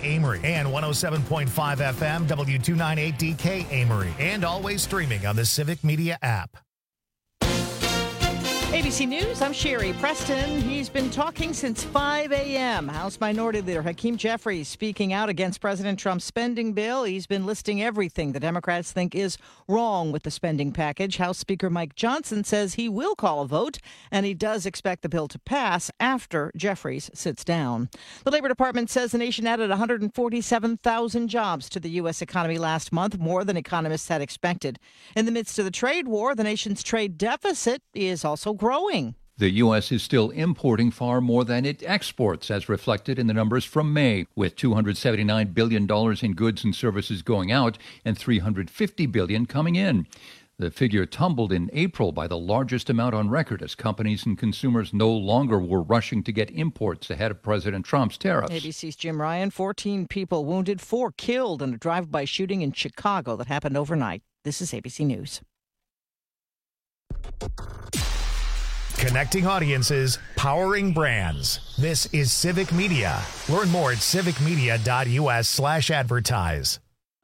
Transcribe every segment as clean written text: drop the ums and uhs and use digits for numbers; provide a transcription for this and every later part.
Amory and 107.5 FM W298DK Amory, and always streaming on the Civic Media app. ABC News, I'm Sherry Preston. He's been talking since 5 a.m. House Minority Leader Hakeem Jeffries speaking out against President Trump's spending bill. He's been listing everything the Democrats think is wrong with the spending package. House Speaker Mike Johnson says he will call a vote, and he does expect the bill to pass after Jeffries sits down. The Labor Department says the nation added 147,000 jobs to the U.S. economy last month, more than economists had expected. In the midst of the trade war, the nation's trade deficit is also growing. The U.S. is still importing far more than it exports, as reflected in the numbers from May, with $279 billion in goods and services going out and $350 billion coming in. The figure tumbled in April by the largest amount on record as companies and consumers no longer were rushing to get imports ahead of President Trump's tariffs. ABC's Jim Ryan, 14 people wounded, 4 killed in a drive-by shooting in Chicago that happened overnight. This is ABC News. Connecting audiences, powering brands. This is Civic Media. Learn more at civicmedia.us/advertise.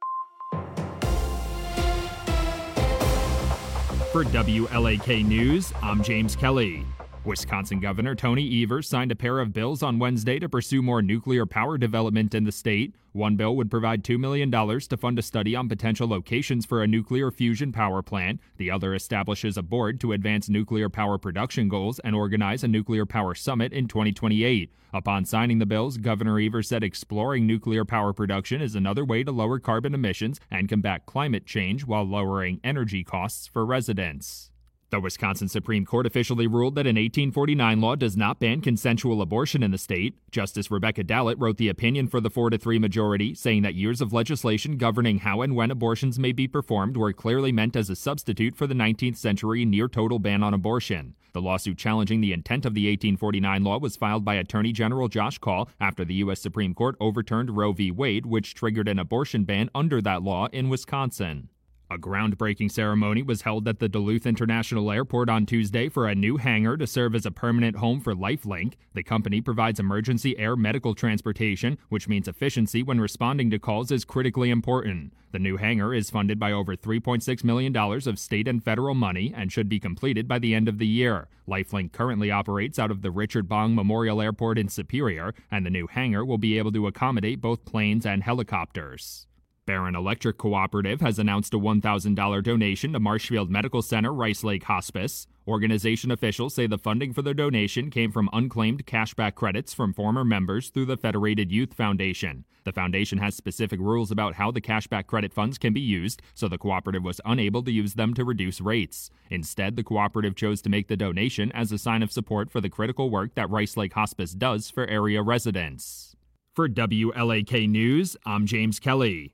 For WLAK News, I'm James Kelly. Wisconsin Governor Tony Evers signed a pair of bills on Wednesday to pursue more nuclear power development in the state. One bill would provide $2 million to fund a study on potential locations for a nuclear fusion power plant. The other establishes a board to advance nuclear power production goals and organize a nuclear power summit in 2028. Upon signing the bills, Governor Evers said exploring nuclear power production is another way to lower carbon emissions and combat climate change while lowering energy costs for residents. The Wisconsin Supreme Court officially ruled that an 1849 law does not ban consensual abortion in the state. Justice Rebecca Dallett wrote the opinion for the 4-3 majority, saying that years of legislation governing how and when abortions may be performed were clearly meant as a substitute for the 19th century near-total ban on abortion. The lawsuit challenging the intent of the 1849 law was filed by Attorney General Josh Kaul after the U.S. Supreme Court overturned Roe v. Wade, which triggered an abortion ban under that law in Wisconsin. A groundbreaking ceremony was held at the Duluth International Airport on Tuesday for a new hangar to serve as a permanent home for LifeLink. The company provides emergency air medical transportation, which means efficiency when responding to calls is critically important. The new hangar is funded by over $3.6 million of state and federal money and should be completed by the end of the year. LifeLink currently operates out of the Richard Bong Memorial Airport in Superior, and the new hangar will be able to accommodate both planes and helicopters. Barron Electric Cooperative has announced a $1,000 donation to Marshfield Medical Center Rice Lake Hospice. Organization officials say the funding for the donation came from unclaimed cashback credits from former members through the Federated Youth Foundation. The foundation has specific rules about how the cashback credit funds can be used, so the cooperative was unable to use them to reduce rates. Instead, the cooperative chose to make the donation as a sign of support for the critical work that Rice Lake Hospice does for area residents. For WLAK News, I'm James Kelly.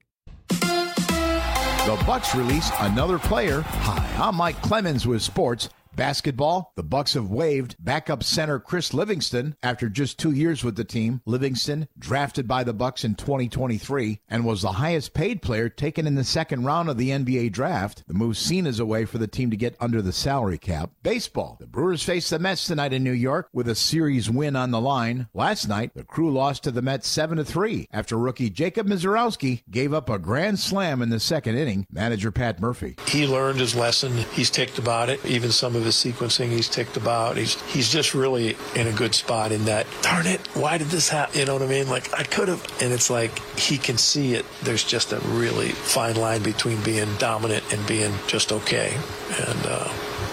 The Bucks release another player. Hi, I'm Mike Clemens with sports. Basketball, the Bucks have waived backup center Chris Livingston after just 2 years with the team. Livingston, drafted by the Bucks in 2023, and was the highest paid player taken in the second round of the NBA draft. The move seen as a way for the team to get under the salary cap. Baseball, the Brewers face the Mets tonight in New York with a series win on the line. Last night, the Crew lost to the Mets 7-3 after rookie Jacob Misiorowski gave up a grand slam in the second inning. Manager Pat Murphy. He learned his lesson. He's ticked about it. Even some of his sequencing he's ticked about. He's just really in a good spot in that, darn it, why did this happen? You know what I mean? Like, I could have. And it's like he can see it. There's just a really fine line between being dominant and being just okay. And,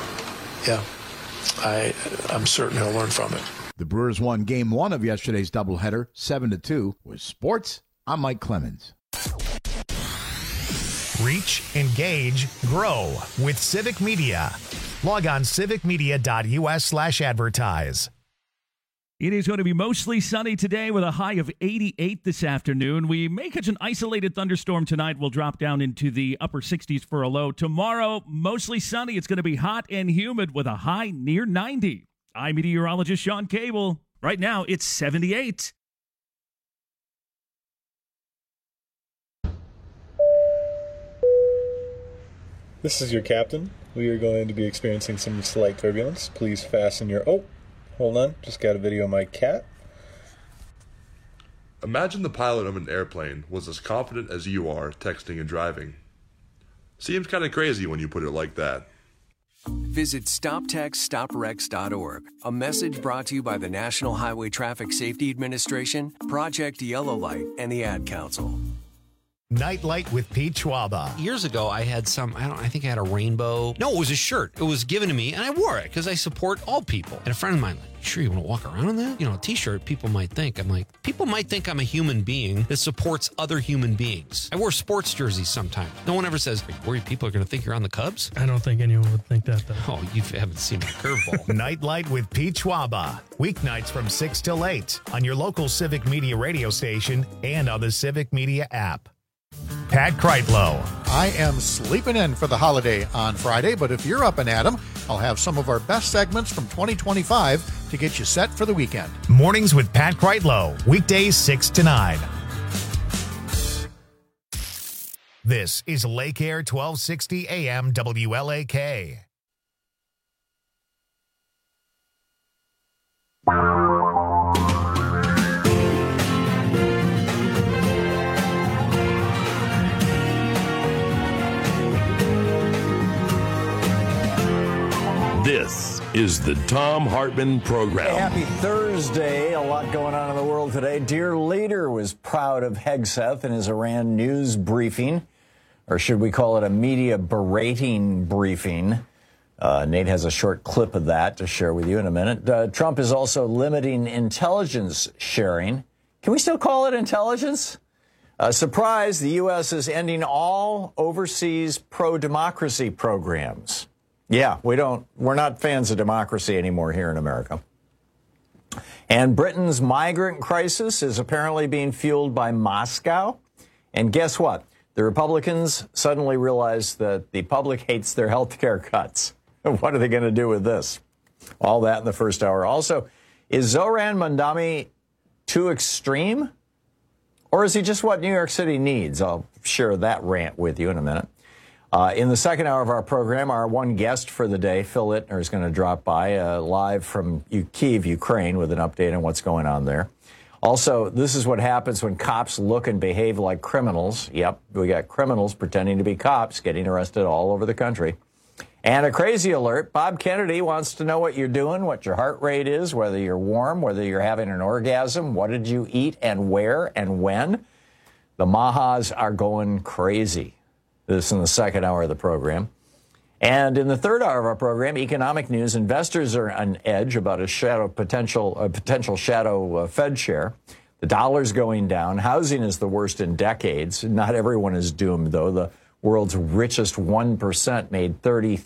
I'm certain he'll learn from it. The Brewers won Game 1 of yesterday's doubleheader, 7-2. With sports, I'm Mike Clemens. Reach, engage, grow with Civic Media. Log on civicmedia.us/advertise. It is going to be mostly sunny today with a high of 88 this afternoon. We may catch an isolated thunderstorm tonight. We'll drop down into the upper 60s for a low. Tomorrow, mostly sunny. It's going to be hot and humid with a high near 90. I'm meteorologist Sean Cable. Right now, it's 78. This is your captain. We are going to be experiencing some slight turbulence. Please fasten your... Oh, hold on. Just got a video of my cat. Imagine the pilot of an airplane was as confident as you are texting and driving. Seems kind of crazy when you put it like that. Visit StopTextStopWrecks.org. A message brought to you by the National Highway Traffic Safety Administration, Project Yellow Light, and the Ad Council. Nightlight with Pete Schwaba. Years ago, I had I think I had a rainbow. No, it was a shirt. It was given to me, and I wore it because I support all people. And a friend of mine, like, sure you want to walk around in that? You know, a t-shirt, people might think. I'm like, people might think I'm a human being that supports other human beings. I wear sports jerseys sometimes. No one ever says, are you worried people are going to think you're on the Cubs? I don't think anyone would think that, though. Oh, you haven't seen my curveball. Nightlight with Pete Schwaba. Weeknights from 6 till 8 on your local Civic Media radio station and on the Civic Media app. Pat Kreitlow. I am sleeping in for the holiday on Friday, but if you're up and at 'em, I'll have some of our best segments from 2025 to get you set for the weekend. Mornings with Pat Kreitlow, weekdays 6 to 9. This is Lake Air 1260 AM WLAK. This is the Thom Hartmann Program. Hey, happy Thursday. A lot going on in the world today. Dear leader was proud of Hegseth in his Iran news briefing, or should we call it a media berating briefing? Nate has a short clip of that to share with you in a minute. Trump is also limiting intelligence sharing. Can we still call it intelligence? Surprise, the U.S. is ending all overseas pro-democracy programs. Yeah, we're not fans of democracy anymore here in America. And Britain's migrant crisis is apparently being fueled by Moscow. And guess what? The Republicans suddenly realize that the public hates their health care cuts. What are they going to do with this? All that in the first hour. Also, is Zoran Mandami too extreme? Or is he just what New York City needs? I'll share that rant with you in a minute. In the second hour of our program, our one guest for the day, Phil Ittner, is going to drop by live from Kyiv, Ukraine, with an update on what's going on there. Also, this is what happens when cops look and behave like criminals. Yep, we got criminals pretending to be cops getting arrested all over the country. And a crazy alert, Bob Kennedy wants to know what you're doing, what your heart rate is, whether you're warm, whether you're having an orgasm, what did you eat and where and when. The Mahas are going crazy. This in the second hour of the program. And in the third hour of our program, economic news, investors are on edge about a potential shadow Fed chair. The dollar's going down. Housing is the worst in decades. Not everyone is doomed, though. The world's richest 1% made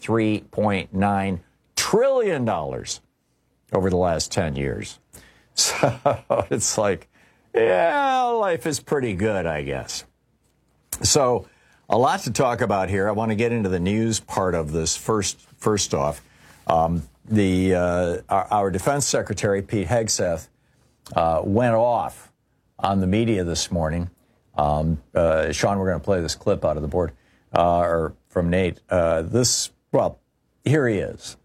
$33.9 trillion over the last 10 years. So it's like, yeah, life is pretty good, I guess. So a lot to talk about here. I want to get into the news part of this first off. Our Defense Secretary, Pete Hegseth, went off on the media this morning. Sean, we're going to play this clip out of the board, or from Nate. Here he is.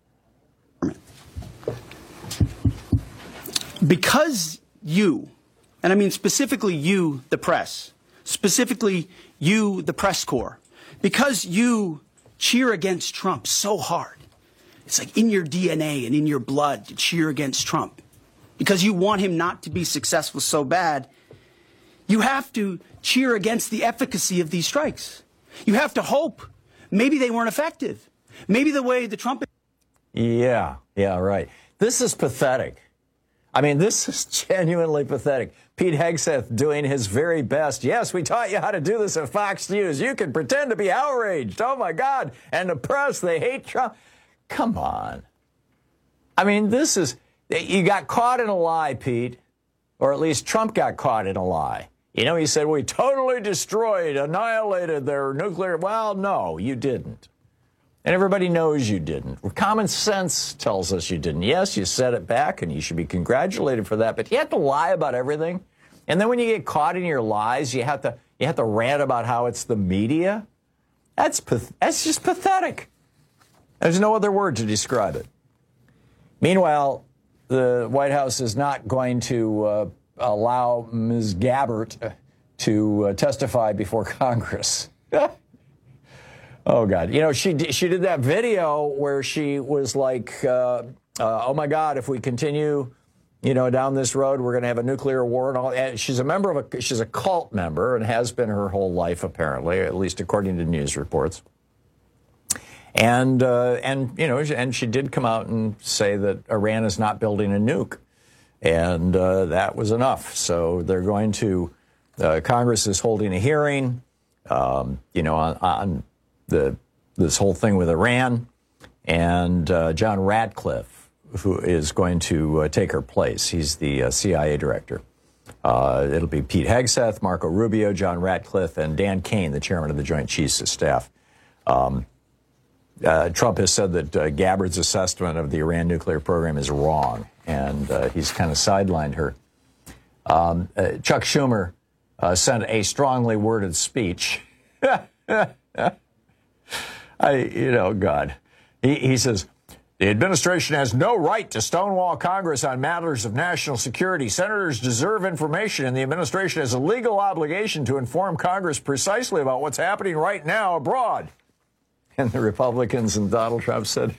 Because you, and I mean specifically you, the press, specifically you, the press corps, because you cheer against Trump so hard. It's like in your DNA and in your blood to cheer against Trump. Because you want him not to be successful so bad, you have to cheer against the efficacy of these strikes. You have to hope maybe they weren't effective. Maybe the way the Trump... Yeah, right. This is pathetic. I mean, this is genuinely pathetic. Pete Hegseth doing his very best. Yes, we taught you how to do this at Fox News. You can pretend to be outraged. Oh, my God. And the press, they hate Trump. Come on. I mean, this is... You got caught in a lie, Pete. Or at least Trump got caught in a lie. You know, he said, we totally destroyed, annihilated their nuclear... Well, no, you didn't. And everybody knows you didn't. Common sense tells us you didn't. Yes, you said it back, and you should be congratulated for that. But you have to lie about everything. And then when you get caught in your lies, you have to rant about how it's the media. That's just pathetic. There's no other word to describe it. Meanwhile, the White House is not going to allow Ms. Gabbard to testify before Congress. Oh, God. You know, she did that video where she was like, oh, my God, if we continue, you know, down this road, we're going to have a nuclear war and all. And she's a cult member and has been her whole life, apparently, at least according to news reports. And you know, and she did come out and say that Iran is not building a nuke. And that was enough. So they're going to, Congress is holding a hearing, you know, on this whole thing with Iran. And John Ratcliffe, who is going to take her place. He's the CIA director. It'll be Pete Hegseth, Marco Rubio, John Ratcliffe, and Dan Kane, the chairman of the Joint Chiefs of Staff. Trump has said that Gabbard's assessment of the Iran nuclear program is wrong, and he's kind of sidelined her. Chuck Schumer sent a strongly worded speech. God. He says, the administration has no right to stonewall Congress on matters of national security. Senators deserve information, and the administration has a legal obligation to inform Congress precisely about what's happening right now abroad. And the Republicans and Donald Trump said,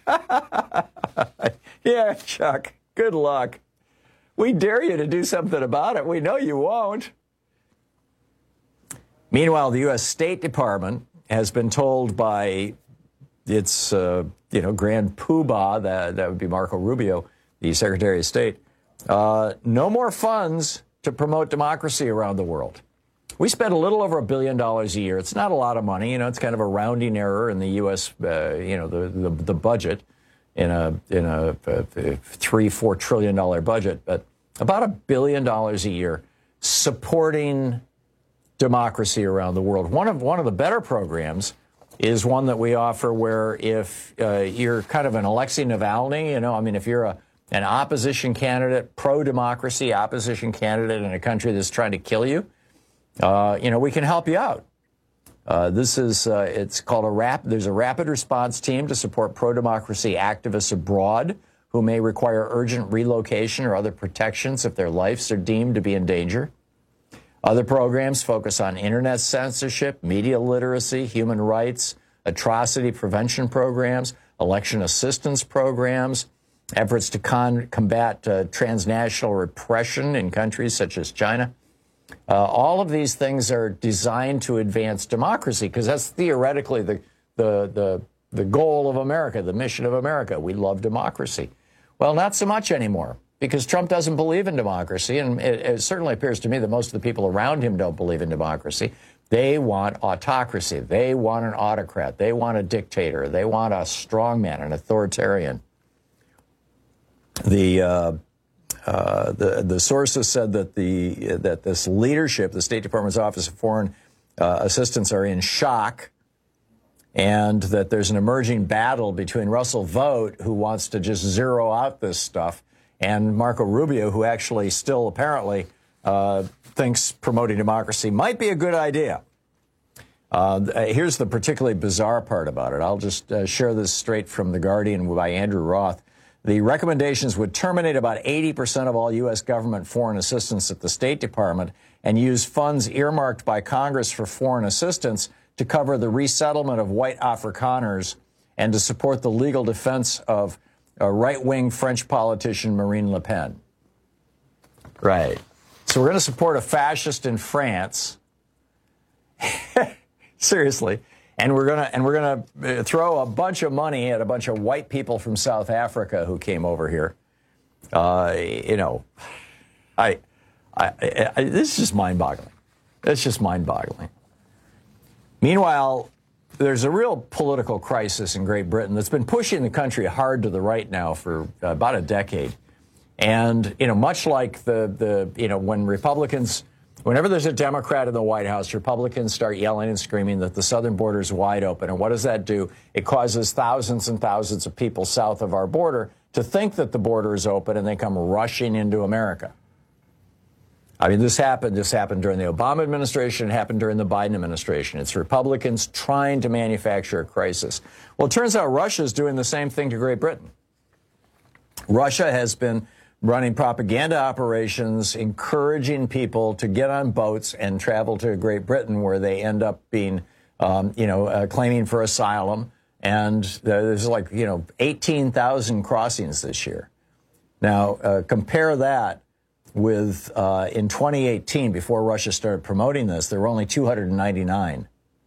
yeah, Chuck, good luck. We dare you to do something about it. We know you won't. Meanwhile, the U.S. State Department has been told by its, grand poobah, that would be Marco Rubio, the Secretary of State, no more funds to promote democracy around the world. We spend a little over $1 billion a year. It's not a lot of money. You know, it's kind of a rounding error in the U.S., the budget in a $3-4 trillion budget, but about $1 billion a year supporting democracy around the world. One of the better programs is one that we offer where if you're kind of an Alexei Navalny, if you're an opposition candidate, pro-democracy opposition candidate in a country that's trying to kill you, we can help you out. It's called there's a rapid response team to support pro-democracy activists abroad who may require urgent relocation or other protections if their lives are deemed to be in danger. Other programs focus on internet censorship, media literacy, human rights, atrocity prevention programs, election assistance programs, efforts to combat transnational repression in countries such as China. All of these things are designed to advance democracy because that's theoretically the goal of America, the mission of America. We love democracy. Well, not so much anymore because Trump doesn't believe in democracy, and it certainly appears to me that most of the people around him don't believe in democracy. They want autocracy. They want an autocrat. They want a dictator. They want a strongman, an authoritarian. The sources said that that this leadership, the State Department's Office of Foreign Assistance, are in shock, and that there's an emerging battle between Russell Vought, who wants to just zero out this stuff, and Marco Rubio, who actually still apparently thinks promoting democracy might be a good idea. Here's the particularly bizarre part about it. I'll just share this straight from The Guardian by Andrew Roth. The recommendations would terminate about 80% of all U.S. government foreign assistance at the State Department and use funds earmarked by Congress for foreign assistance to cover the resettlement of white Afrikaners and to support the legal defense of right-wing French politician Marine Le Pen. Right. So we're going to support a fascist in France. Seriously. And we're gonna throw a bunch of money at a bunch of white people from South Africa who came over here. This is just mind-boggling. It's just mind-boggling. Meanwhile, there's a real political crisis in Great Britain that's been pushing the country hard to the right now for about a decade. And much like when Republicans. Whenever there's a Democrat in the White House, Republicans start yelling and screaming that the southern border is wide open. And what does that do? It causes thousands and thousands of people south of our border to think that the border is open, and they come rushing into America. I mean, this happened during the Obama administration. It happened during the Biden administration. It's Republicans trying to manufacture a crisis. Well, it turns out Russia is doing the same thing to Great Britain. Russia has been running propaganda operations, encouraging people to get on boats and travel to Great Britain, where they end up being, claiming for asylum. And there's 18,000 crossings this year. Now, compare that with in 2018, before Russia started promoting this, there were only 299.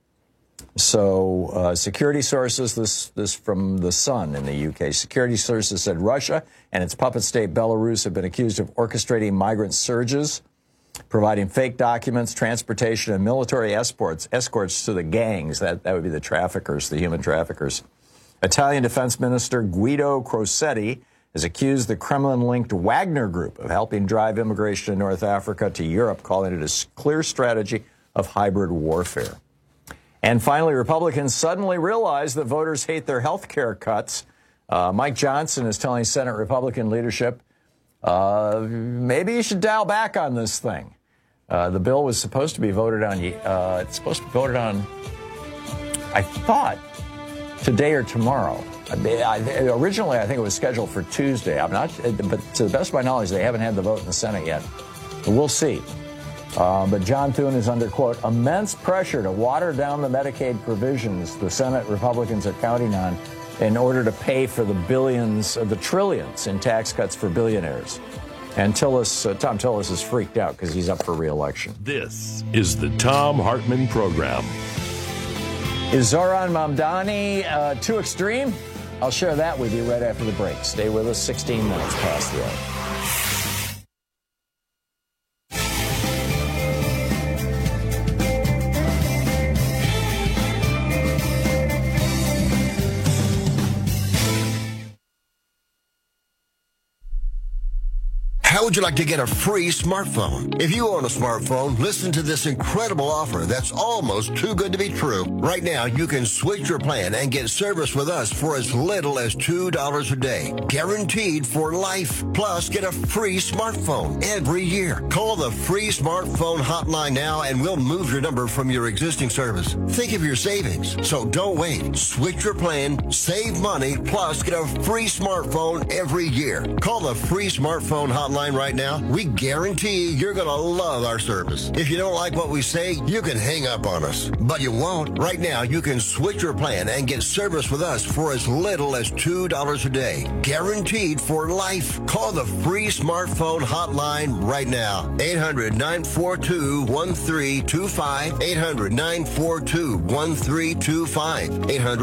So security sources, this from The Sun in the UK, security sources said Russia and its puppet state Belarus have been accused of orchestrating migrant surges, providing fake documents, transportation, and military escorts to the gangs. That would be the traffickers, the human traffickers. Italian Defense Minister Guido Crosetti has accused the Kremlin-linked Wagner Group of helping drive immigration in North Africa to Europe, calling it a clear strategy of hybrid warfare. And finally, Republicans suddenly realized that voters hate their health care cuts. Mike Johnson is telling Senate Republican leadership, maybe you should dial back on this thing. The bill was supposed to be voted on, I thought, today or tomorrow. Originally, I think it was scheduled for Tuesday. But to the best of my knowledge, they haven't had the vote in the Senate yet. But we'll see. But John Thune is under, quote, immense pressure to water down the Medicaid provisions the Senate Republicans are counting on in order to pay for the trillions in tax cuts for billionaires. And Tom Tillis is freaked out because he's up for re-election. This is the Thom Hartmann Program. Is Zohran Mamdani too extreme? I'll share that with you right after the break. Stay with us, 16 minutes past the hour. How would you like to get a free smartphone? If you own a smartphone, listen to this incredible offer that's almost too good to be true. Right now, you can switch your plan and get service with us for as little as $2 a day. Guaranteed for life. Plus, get a free smartphone every year. Call the free smartphone hotline now and we'll move your number from your existing service. Think of your savings. So don't wait. Switch your plan, save money, plus get a free smartphone every year. Call the free smartphone hotline right now. We guarantee you're going to love our service. If you don't like what we say, you can hang up on us. But you won't. Right now, you can switch your plan and get service with us for as little as $2 a day. Guaranteed for life. Call the free smartphone hotline right now. 800-942-1325. 800-942-1325.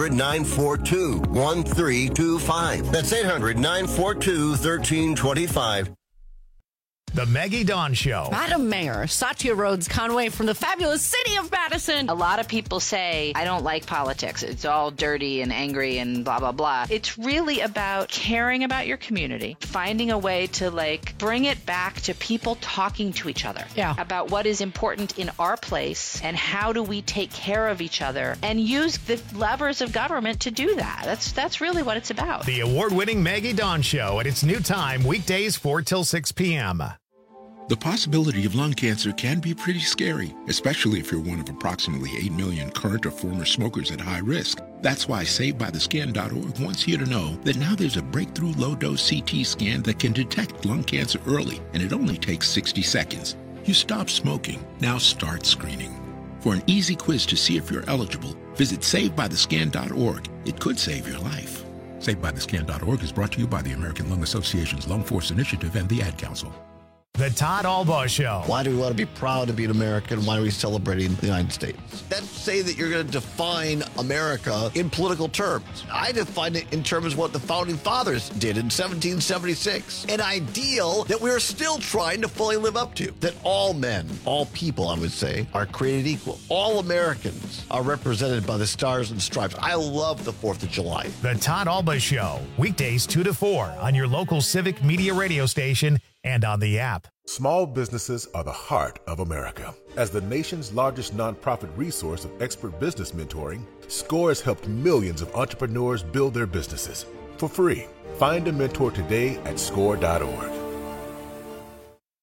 800-942-1325. That's 800-942-1325. The Maggie Dawn Show. Madam Mayor, Satya Rhodes Conway from the fabulous city of Madison. A lot of people say, I don't like politics. It's all dirty and angry and blah, blah, blah. It's really about caring about your community, finding a way to bring it back to people talking to each other about what is important in our place and how do we take care of each other and use the levers of government to do that. That's really what it's about. The award-winning Maggie Dawn Show at its new time, weekdays 4 till 6 p.m. The possibility of lung cancer can be pretty scary, especially if you're one of approximately 8 million current or former smokers at high risk. That's why SaveByTheScan.org wants you to know that now there's a breakthrough low-dose CT scan that can detect lung cancer early, and it only takes 60 seconds. You stop smoking, now start screening. For an easy quiz to see if you're eligible, visit SaveByTheScan.org. It could save your life. SaveByTheScan.org is brought to you by the American Lung Association's Lung Force Initiative and the Ad Council. The Todd Albaugh Show. Why do we want to be proud to be an American? Why are we celebrating the United States? That's say that you're going to define America in political terms. I define it in terms of what the Founding Fathers did in 1776. An ideal that we're still trying to fully live up to. That all men, all people, I would say, are created equal. All Americans are represented by the Stars and Stripes. I love the 4th of July. The Todd Albaugh Show. Weekdays 2 to 4 on your local Civic Media radio station and on the app. Small businesses are the heart of America. As the nation's largest nonprofit resource of expert business mentoring, SCORE has helped millions of entrepreneurs build their businesses for free. Find a mentor today at SCORE.org.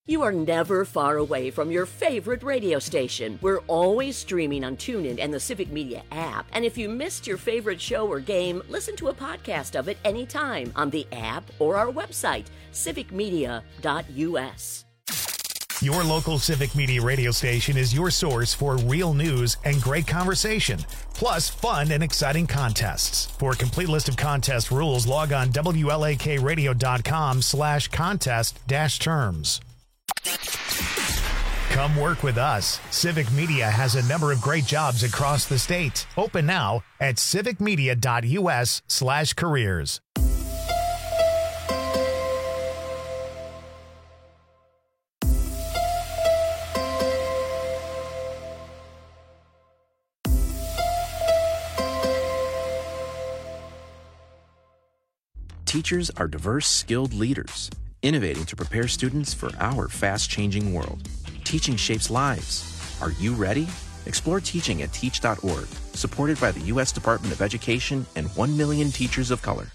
You are never far away from your favorite radio station. We're always streaming on TuneIn and the Civic Media app. And if you missed your favorite show or game, listen to a podcast of it anytime on the app or our website, civicmedia.us. Your local Civic Media radio station is your source for real news and great conversation, plus fun and exciting contests. For a complete list of contest rules, log on WLAKradio.com/contest-terms. Come work with us. Civic Media has a number of great jobs across the state. Open now at civicmedia.us/careers. Teachers are diverse, skilled leaders, innovating to prepare students for our fast-changing world. Teaching shapes lives. Are you ready? Explore teaching at teach.org, supported by the U.S. Department of Education and 1 million teachers of color.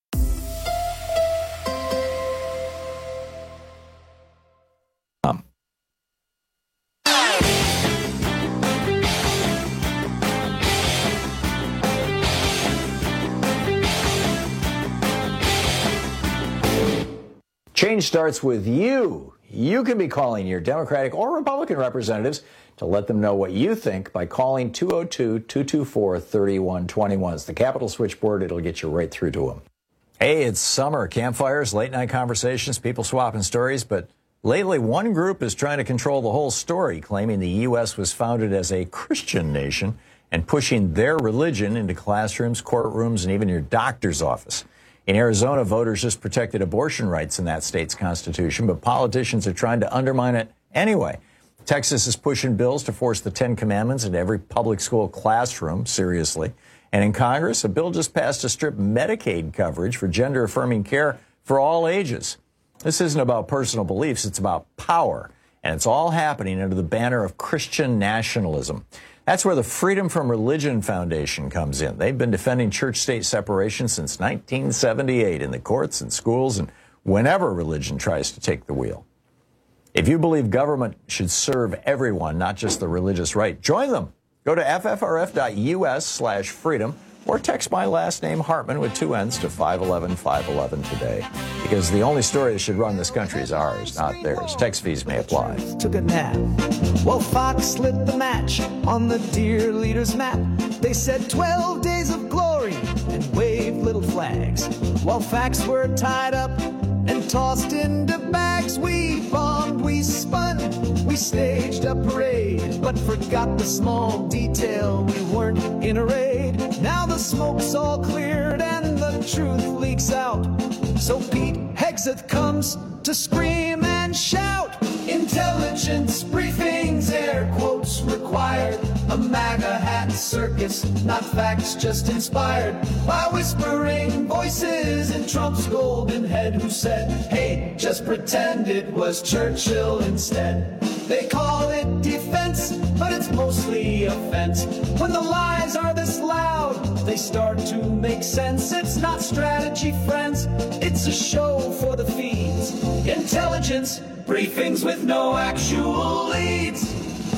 Change starts with you. You can be calling your Democratic or Republican representatives to let them know what you think by calling 202-224-3121. It's the Capitol switchboard. It'll get you right through to them. Hey, it's summer. Campfires, late-night conversations, people swapping stories. But lately, one group is trying to control the whole story, claiming the U.S. was founded as a Christian nation and pushing their religion into classrooms, courtrooms, and even your doctor's office. In Arizona, voters just protected abortion rights in that state's constitution, but politicians are trying to undermine it anyway. Texas is pushing bills to force the Ten Commandments into every public school classroom, seriously. And in Congress, a bill just passed to strip Medicaid coverage for gender-affirming care for all ages. This isn't about personal beliefs, it's about power. And it's all happening under the banner of Christian nationalism. That's where the Freedom from Religion Foundation comes in. They've been defending church-state separation since 1978 in the courts and schools and whenever religion tries to take the wheel. If you believe government should serve everyone, not just the religious right, join them. Go to ffrf.us/freedom or text my last name, Hartman, with 2 N's to 511-511 today. Because the only story that should run this country is ours, not theirs. Text fees may apply. Took a nap. Well, Fox lit the match on the Dear Leaders map. They said 12 days of glory and waved little flags. While facts were tied up and tossed into bags, we bombed, we spun, we staged a parade, but forgot the small detail, we weren't in a raid. Now the smoke's all cleared and the truth leaks out. So Pete Hegseth comes to scream and shout. Intelligence briefings, air quotes required. A MAGA hat circus, not facts, just inspired by whispering voices in Trump's golden head, who said, hey, just pretend it was Churchill instead. They call it defense, but it's mostly offense. When the lies are this loud, they start to make sense. It's not strategy, friends, it's a show for the feeds. Intelligence briefings with no actual leads.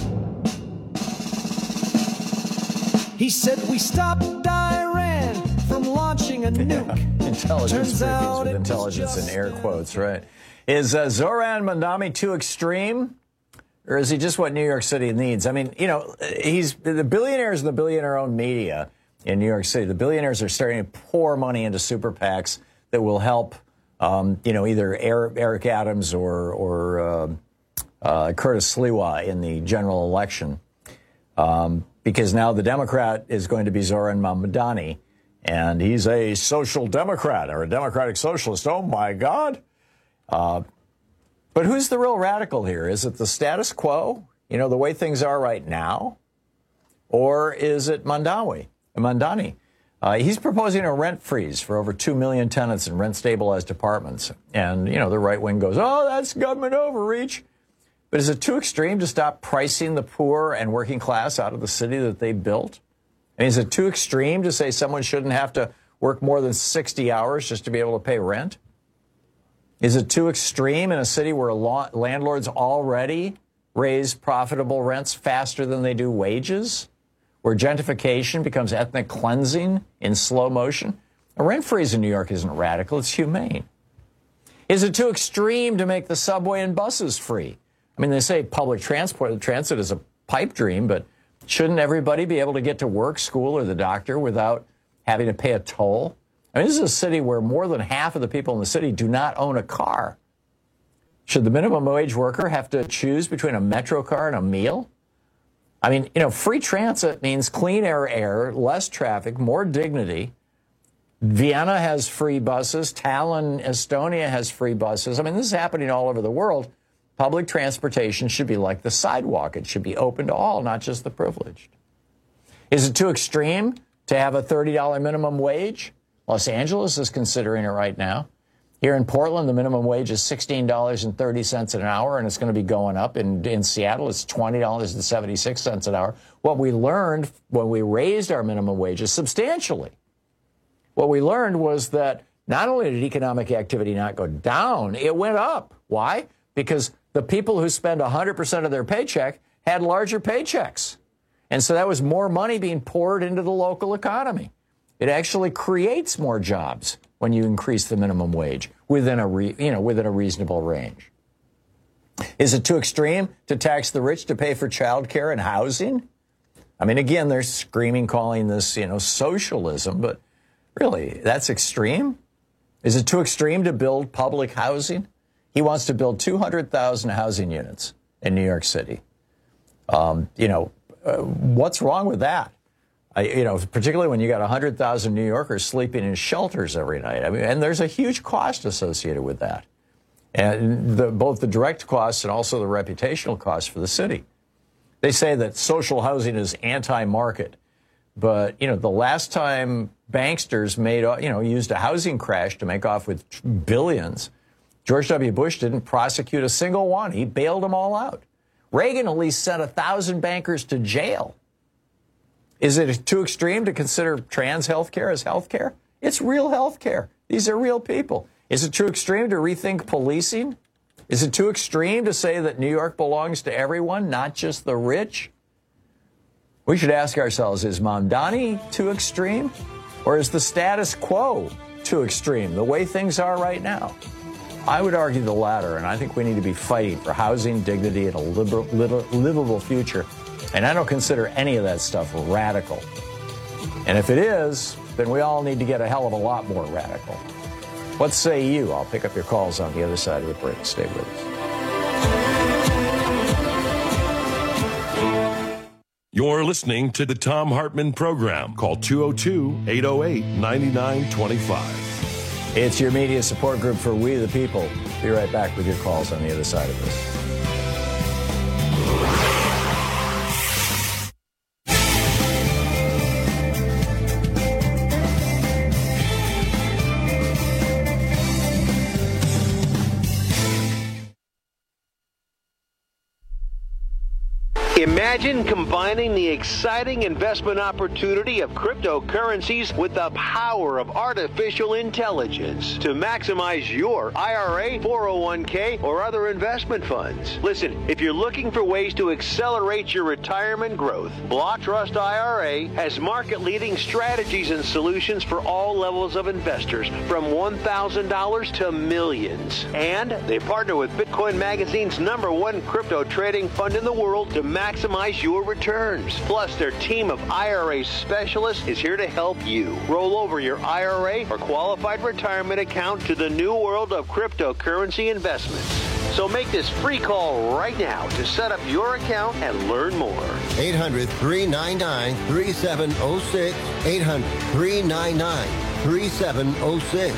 He said we stopped Iran from launching a nuke. Intelligence briefings with intelligence in air quotes, right? Is Zoran Mandami too extreme? Or is he just what New York City needs? I mean, you know, he's the billionaires and the billionaire-owned media in New York City. The billionaires are starting to pour money into super PACs that will help, you know, either Eric Adams or Curtis Sliwa in the general election. Because now the Democrat is going to be Zoran Mamdani, and he's a social democrat or a democratic socialist. Oh, my God. But who's the real radical here? Is it the status quo, you know, the way things are right now? Or is it Mamdani? He's proposing a rent freeze for over 2 million tenants in rent-stabilized apartments. And, you know, the right wing goes, oh, that's government overreach. But is it too extreme to stop pricing the poor and working class out of the city that they built? And is it too extreme to say someone shouldn't have to work more than 60 hours just to be able to pay rent? Is it too extreme in a city where landlords already raise profitable rents faster than they do wages? Where gentrification becomes ethnic cleansing in slow motion? A rent freeze in New York isn't radical, it's humane. Is it too extreme to make the subway and buses free? I mean, they say public transit is a pipe dream, but shouldn't everybody be able to get to work, school, or the doctor without having to pay a toll? I mean, this is a city where more than half of the people in the city do not own a car. Should the minimum wage worker have to choose between a Metro car and a meal? I mean, free transit means clean air, less traffic, more dignity. Vienna has free buses. Tallinn, Estonia has free buses. I mean, this is happening all over the world. Public transportation should be like the sidewalk. It should be open to all, not just the privileged. Is it too extreme to have a $30 minimum wage? Los Angeles is considering it right now. Here in Portland, the minimum wage is $16.30 an hour, and it's going to be going up. In Seattle, it's $20.76 an hour. What we learned when we raised our minimum wages substantially, what we learned was that not only did economic activity not go down, it went up. Why? Because the people who spend 100% of their paycheck had larger paychecks. And so that was more money being poured into the local economy. It actually creates more jobs when you increase the minimum wage within a reasonable range. Is it too extreme to tax the rich to pay for child care and housing? I mean, again, they're screaming, calling this, socialism, but really, that's extreme? Is it too extreme to build public housing? He wants to build 200,000 housing units in New York City. What's wrong with that? Particularly when you got 100,000 New Yorkers sleeping in shelters every night. I mean, and there's a huge cost associated with that. And both the direct costs and also the reputational costs for the city. They say that social housing is anti-market. But, the last time banksters used a housing crash to make off with billions, George W. Bush didn't prosecute a single one. He bailed them all out. Reagan at least sent 1,000 bankers to jail. Is it too extreme to consider trans health care as health care? It's real health care. These are real people. Is it too extreme to rethink policing? Is it too extreme to say that New York belongs to everyone, not just the rich? We should ask ourselves, is Mamdani too extreme? Or is the status quo too extreme, the way things are right now? I would argue the latter, and I think we need to be fighting for housing, dignity, and a livable future. And I don't consider any of that stuff radical. And if it is, then we all need to get a hell of a lot more radical. What say you? I'll pick up your calls on the other side of the break. Stay with us. You're listening to the Thom Hartmann Program. Call 202-808-9925. It's your media support group for We the People. Be right back with your calls on the other side of this. Imagine combining the exciting investment opportunity of cryptocurrencies with the power of artificial intelligence to maximize your IRA, 401k, or other investment funds. Listen, if you're looking for ways to accelerate your retirement growth, Block Trust IRA has market-leading strategies and solutions for all levels of investors, from $1,000 to millions. And they partner with Bitcoin Magazine's #1 crypto trading fund in the world to maximize your returns. Plus, their team of IRA specialists is here to help you roll over your IRA or qualified retirement account to the new world of cryptocurrency investments. So make this free call right now to set up your account and learn more. 800-399-3706. 800-399-3706.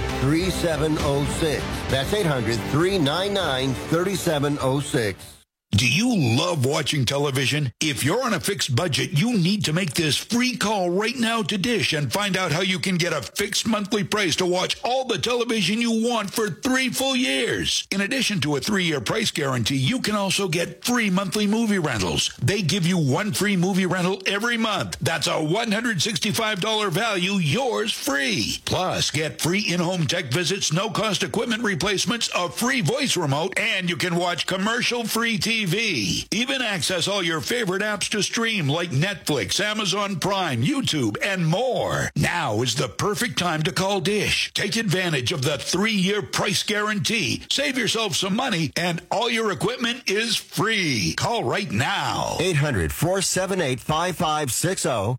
800-399-3706. That's 800-399-3706. Do you love watching television? If you're on a fixed budget, you need to make this free call right now to Dish and find out how you can get a fixed monthly price to watch all the television you want for 3 full years. In addition to a 3-year price guarantee, you can also get free monthly movie rentals. They give you 1 free movie rental every month. That's a $165 value, yours free. Plus, get free in-home tech visits, no-cost equipment replacements, a free voice remote, and you can watch commercial-free TV. Even access all your favorite apps to stream like Netflix, Amazon Prime, YouTube, and more. Now is the perfect time to call Dish. Take advantage of the 3-year price guarantee. Save yourself some money, and all your equipment is free. Call right now. 800-478-5560.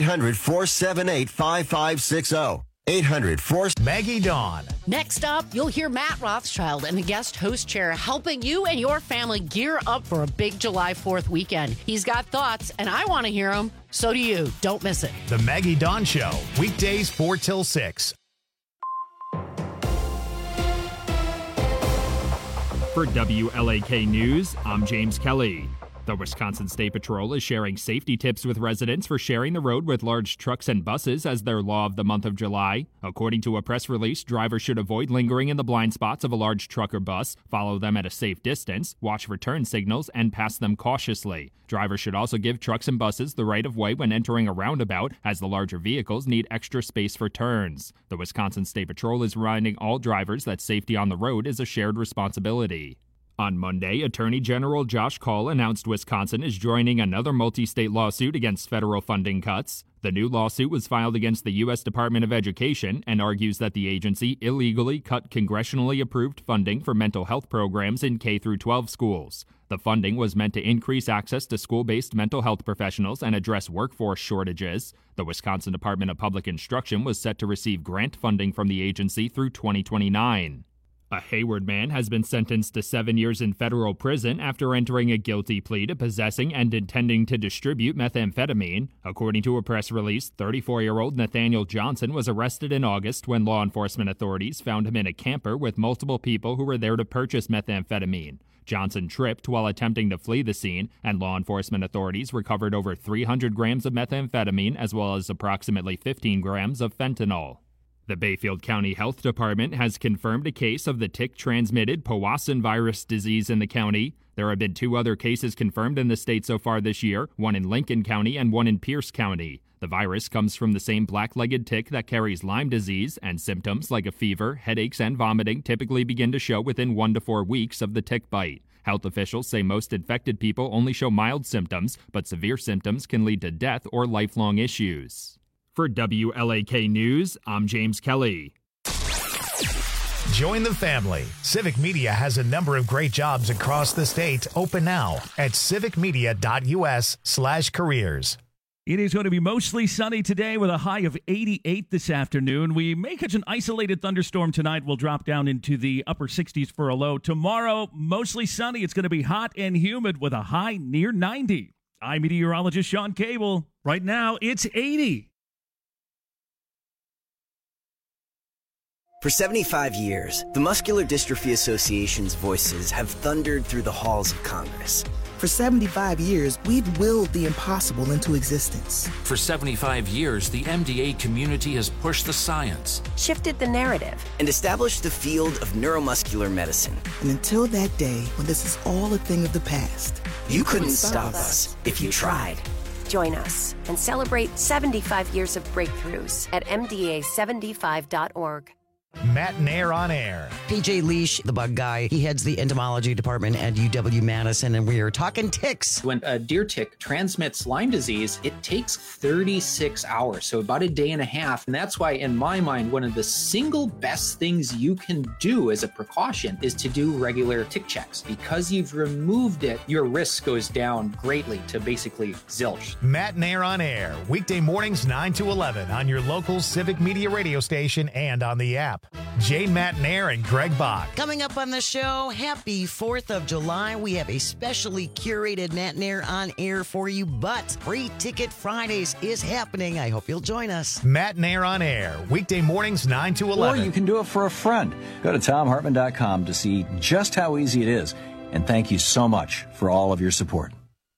800-478-5560. 800-4... Maggie Dawn. Next up, you'll hear Matt Rothschild in the guest host chair helping you and your family gear up for a big July 4th weekend. He's got thoughts, and I want to hear them. So do you. Don't miss it. The Maggie Dawn Show, weekdays 4 till 6. For WLAK News, I'm James Kelly. The Wisconsin State Patrol is sharing safety tips with residents for sharing the road with large trucks and buses as their law of the month of July. According to a press release, drivers should avoid lingering in the blind spots of a large truck or bus, follow them at a safe distance, watch for turn signals, and pass them cautiously. Drivers should also give trucks and buses the right of way when entering a roundabout, as the larger vehicles need extra space for turns. The Wisconsin State Patrol is reminding all drivers that safety on the road is a shared responsibility. On Monday, Attorney General Josh Kaul announced Wisconsin is joining another multi-state lawsuit against federal funding cuts. The new lawsuit was filed against the U.S. Department of Education and argues that the agency illegally cut congressionally approved funding for mental health programs in K-12 schools. The funding was meant to increase access to school-based mental health professionals and address workforce shortages. The Wisconsin Department of Public Instruction was set to receive grant funding from the agency through 2029. A Hayward man has been sentenced to 7 years in federal prison after entering a guilty plea to possessing and intending to distribute methamphetamine. According to a press release, 34-year-old Nathaniel Johnson was arrested in August when law enforcement authorities found him in a camper with multiple people who were there to purchase methamphetamine. Johnson tripped while attempting to flee the scene, and law enforcement authorities recovered over 300 grams of methamphetamine as well as approximately 15 grams of fentanyl. The Bayfield County Health Department has confirmed a case of the tick-transmitted Powassan virus disease in the county. There have been 2 other cases confirmed in the state so far this year, one in Lincoln County and one in Pierce County. The virus comes from the same black-legged tick that carries Lyme disease, and symptoms like a fever, headaches, and vomiting typically begin to show within 1 to 4 weeks of the tick bite. Health officials say most infected people only show mild symptoms, but severe symptoms can lead to death or lifelong issues. For WLAK News, I'm James Kelly. Join the family. Civic Media has a number of great jobs across the state open now at civicmedia.us/careers. It is going to be mostly sunny today with a high of 88 this afternoon. We may catch an isolated thunderstorm tonight. We'll drop down into the upper 60s for a low. Tomorrow, mostly sunny. It's going to be hot and humid with a high near 90. I'm meteorologist Sean Cable. Right now, it's 80. For 75 years, the Muscular Dystrophy Association's voices have thundered through the halls of Congress. For 75 years, we've willed the impossible into existence. For 75 years, the MDA community has pushed the science, shifted the narrative, and established the field of neuromuscular medicine. And until that day when this is all a thing of the past, you couldn't stop us if you tried. Join us and celebrate 75 years of breakthroughs at MDA75.org. Matt Nair on air. PJ Leash, the bug guy, he heads the entomology department at UW-Madison, and we are talking ticks. When a deer tick transmits Lyme disease, it takes 36 hours, so about a day and a half. And that's why, in my mind, one of the single best things you can do as a precaution is to do regular tick checks. Because you've removed it, your risk goes down greatly to basically zilch. Matt Nair on air, weekday mornings 9 to 11 on your local Civic Media radio station and on the app. Jane Matt Nair and Greg Bach. Coming up on the show, happy 4th of July. We have a specially curated Matt Nair on air for you, but Free Ticket Fridays is happening. I hope you'll join us. Matt Nair on air, weekday mornings 9 to 11. Or you can do it for a friend. Go to TomHartman.com to see just how easy it is. And thank you so much for all of your support.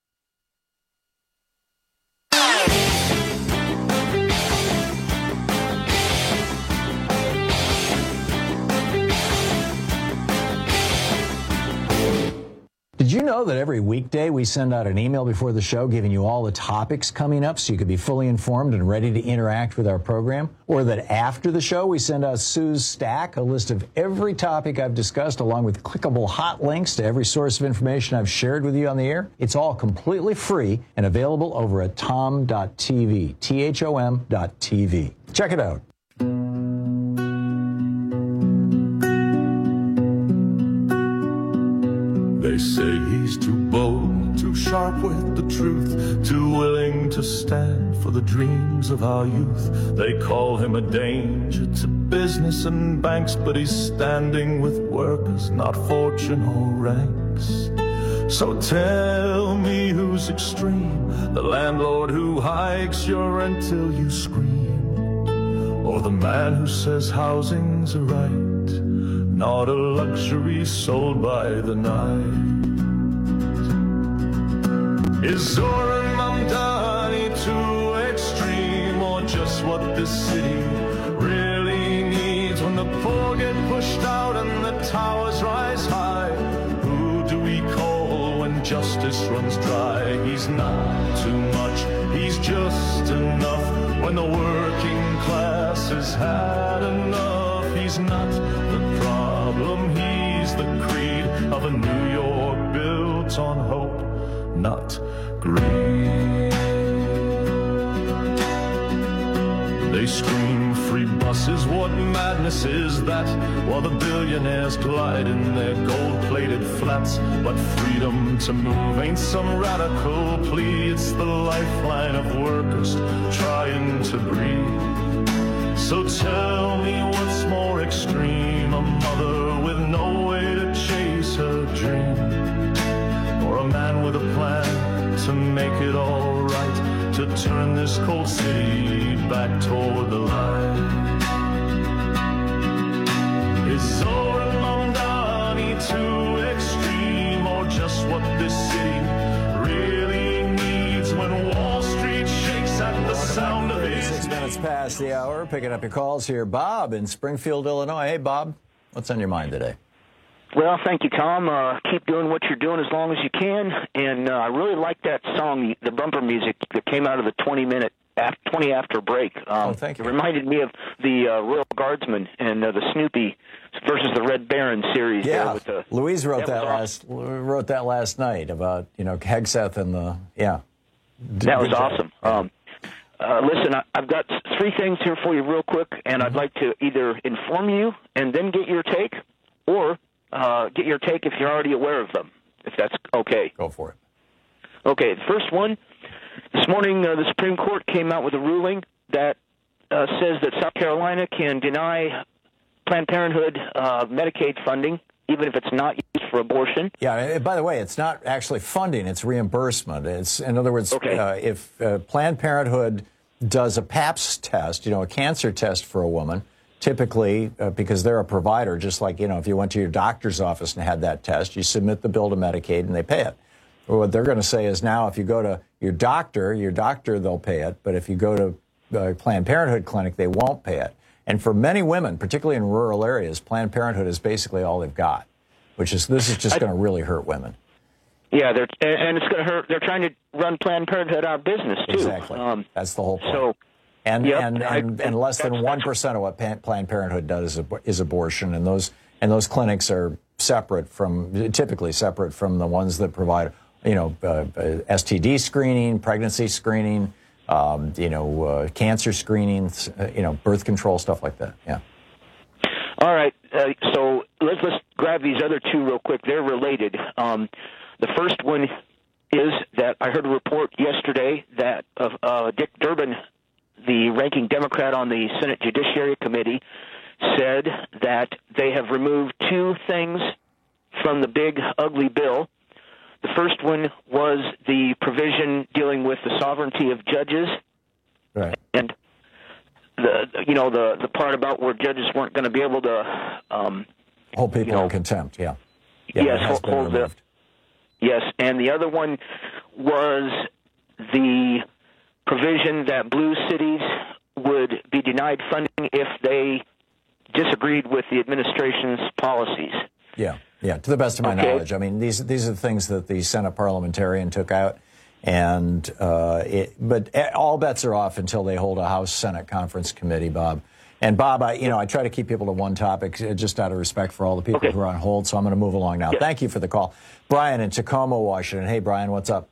Did you know that every weekday we send out an email before the show giving you all the topics coming up so you could be fully informed and ready to interact with our program? Or that after the show we send out Sue's Stack, a list of every topic I've discussed along with clickable hot links to every source of information I've shared with you on the air? It's all completely free and available over at tom.tv, THOM.tv. Check it out. They say he's too bold, too sharp with the truth, too willing to stand for the dreams of our youth. They call him a danger to business and banks, but he's standing with workers, not fortune or ranks. So tell me who's extreme, the landlord who hikes your rent till you scream, or the man who says housing's a right, not a luxury sold by the night. Is Zoran Mamdani too extreme, or just what this city really needs when the poor get pushed out and the towers rise high? Who do we call when justice runs dry? He's not too much, he's just enough. When the working class has had enough, he's not the problem, he's the creed of a New York built on hope, not greed. They scream free buses, what madness is that? While the billionaires glide in their gold-plated flats. But freedom to move ain't some radical plea, it's the lifeline of workers trying to breathe. So tell me what's more extreme, a mother with no way to chase her dream, or a man with a plan to make it all right, to turn this cold city back toward the light. Is Zoran Mamdani too extreme, or just what this city really needs when Wall Street shakes at the sound of his 6 minutes past the hour, picking up your calls here. Bob in Springfield, Illinois. Hey, Bob, what's on your mind today? Well, thank you, Tom. Keep doing what you're doing as long as you can. And I really like that song, the bumper music that came out of the 20 after break. Thank you. It reminded me of the Royal Guardsman and the Snoopy versus the Red Baron series. Yeah, there with Louise wrote that last night about, Hegseth and the, yeah. That was awesome. Listen, I've got 3 things here for you real quick, and I'd like to either inform you and then get your take, or get your take if you're already aware of them, if that's okay. Go for it. Okay, the first one, this morning the Supreme Court came out with a ruling that says that South Carolina can deny Planned Parenthood Medicaid funding, even if it's not used for abortion. Yeah, by the way, it's not actually funding, it's reimbursement. It's, in other words, if Planned Parenthood does a PAPS test, a cancer test for a woman, typically, because they're a provider, just like, if you went to your doctor's office and had that test, you submit the bill to Medicaid and they pay it. Well, what they're going to say is now if you go to your doctor, they'll pay it. But if you go to a Planned Parenthood clinic, they won't pay it. And for many women, particularly in rural areas, Planned Parenthood is basically all they've got, this is just going to really hurt women. Yeah, and it's going to hurt. They're trying to run Planned Parenthood out of business, too. Exactly. That's the whole point. So, And less than 1% of what Planned Parenthood does is abortion, and those clinics are typically separate from the ones that provide, STD screening, pregnancy screening, cancer screening, birth control, stuff like that. Yeah. All right. So let's grab these other 2 real quick. They're related. The first one is that I heard a report yesterday that Dick Durbin, the ranking Democrat on the Senate Judiciary Committee, said that they have removed 2 things from the big, ugly bill. The first one was the provision dealing with the sovereignty of judges. Right. And the part about where judges weren't going to be able to hold people in contempt, yeah. Yes, yes, and the other one was the provision that blue cities would be denied funding if they disagreed with the administration's policies. Yeah, to the best of my knowledge. I mean, these are the things that the Senate parliamentarian took out, and but all bets are off until they hold a House-Senate conference committee, Bob. And Bob, I try to keep people to one topic just out of respect for all the people who are on hold, so I'm going to move along now. Thank you for the call. Brian in Tacoma, Washington. Hey, Brian, what's up?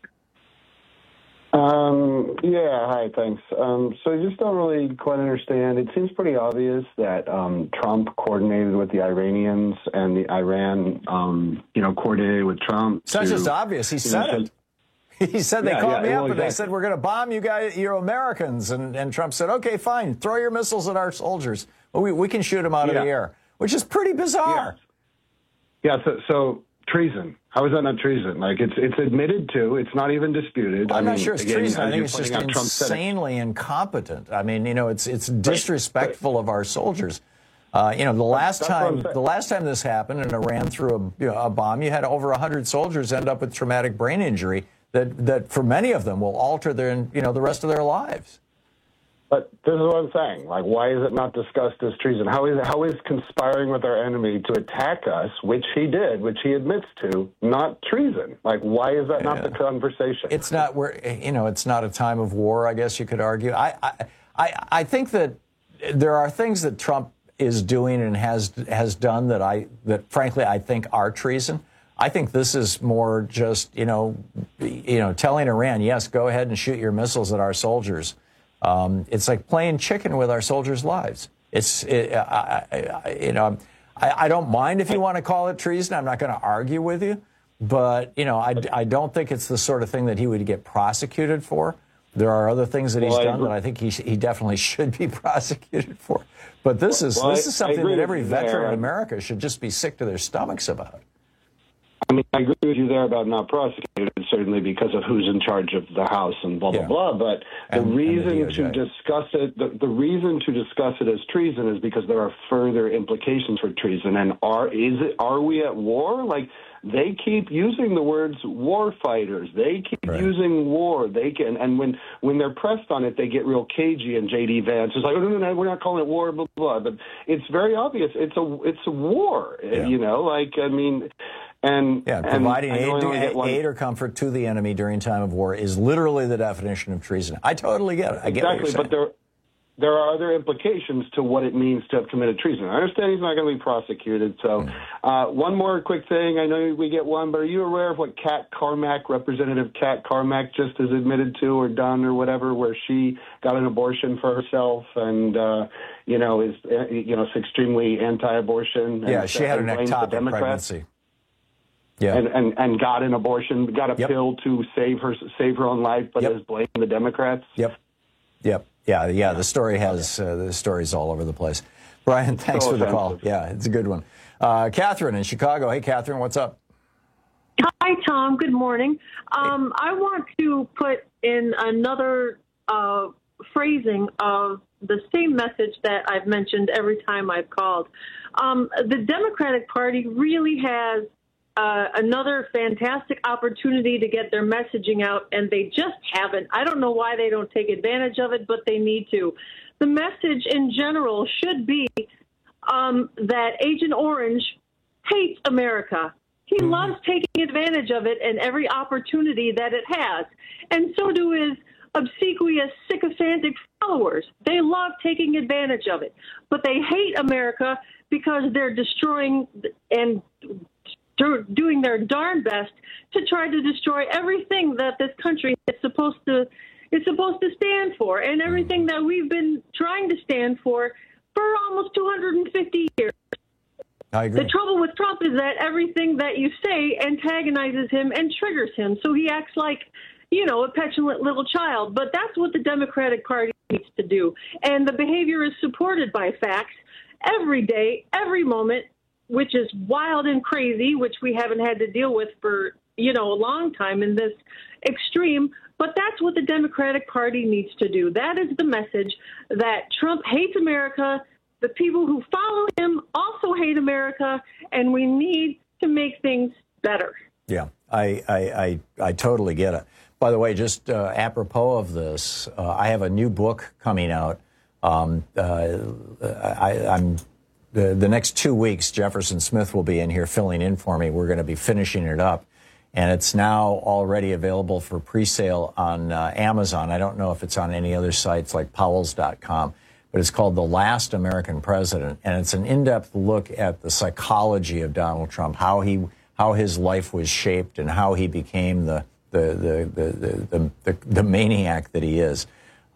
Hi, thanks. So I just don't really quite understand. It seems pretty obvious that Trump coordinated with the Iranians and the Iran, coordinated with Trump. It's not just obvious. He said it. He said they called me up and they said, we're going to bomb you guys, you're Americans. And Trump said, okay, fine, throw your missiles at our soldiers. We can shoot them out of the air, which is pretty bizarre. So treason. How is that not treason? Like, it's admitted to. It's not even disputed. I'm not sure it's treason. I think it's just insanely incompetent. I mean, it's disrespectful of our soldiers. The last time this happened and Iran threw a bomb, you had over 100 soldiers end up with traumatic brain injury that for many of them will alter the rest of their lives. But this is what I'm saying. Like, why is it not discussed as treason? How is conspiring with our enemy to attack us, which he did, which he admits to, not treason? Like, why is that not the conversation? It's not it's not a time of war, I guess you could argue. I think that there are things that Trump is doing and has done that frankly I think are treason. I think this is more just telling Iran, yes, go ahead and shoot your missiles at our soldiers. It's like playing chicken with our soldiers' lives. I don't mind if you want to call it treason. I'm not going to argue with you, but I don't think it's the sort of thing that he would get prosecuted for. There are other things that he's done that I think he definitely should be prosecuted for. But this is something that every veteran in America should just be sick to their stomachs about. I mean, I agree with you there about not prosecuting, certainly because of who's in charge of the House and blah, blah, blah. But the reason to discuss it, the reason to discuss it as treason is because there are further implications for treason. And are we at war? Like, they keep using the words war fighters. They keep using war. They can, and when they're pressed on it, they get real cagey. And J.D. Vance is like, oh, no, we're not calling it war, blah, blah, blah. But it's very obvious. It's a war, And providing aid or comfort to the enemy during time of war is literally the definition of treason. I totally get it. I get what you're saying. But there are other implications to what it means to have committed treason. I understand he's not going to be prosecuted. So one more quick thing. I know we get one, but are you aware of what Kat Carmack, Representative Kat Carmack, just has admitted to or done or whatever, where she got an abortion for herself and, is extremely anti-abortion? Yeah, she had an ectopic pregnancy. Yeah, and got an abortion, got a pill to save her own life, but has blamed the Democrats. Yeah. The story the story's all over the place. Brian, thanks for the call. Yeah, it's a good one. Catherine in Chicago. Hey, Catherine, what's up? Hi, Tom. Good morning. I want to put in another phrasing of the same message that I've mentioned every time I've called. The Democratic Party really has another fantastic opportunity to get their messaging out, and they just haven't. I don't know why they don't take advantage of it, but they need to. The message in general should be that Agent Orange hates America. He loves taking advantage of it and every opportunity that it has. And so do his obsequious, sycophantic followers. They love taking advantage of it. But they hate America because they're destroying and doing their darn best to try to destroy everything that this country is supposed to stand for, and everything that we've been trying to stand for almost 250 years. I agree. The trouble with Trump is that everything that you say antagonizes him and triggers him, so he acts like, a petulant little child. But that's what the Democratic Party needs to do, and the behavior is supported by facts every day, every moment, which is wild and crazy, which we haven't had to deal with for, a long time in this extreme. But that's what the Democratic Party needs to do. That is the message, that Trump hates America. The people who follow him also hate America, and we need to make things better. Yeah, I totally get it. By the way, just apropos of this, I have a new book coming out. The next 2 weeks, Jefferson Smith will be in here filling in for me. We're going to be finishing it up. And it's now already available for pre-sale on Amazon. I don't know if it's on any other sites like Powell's.com, but it's called The Last American President. And it's an in-depth look at the psychology of Donald Trump, how his life was shaped and how he became the maniac that he is.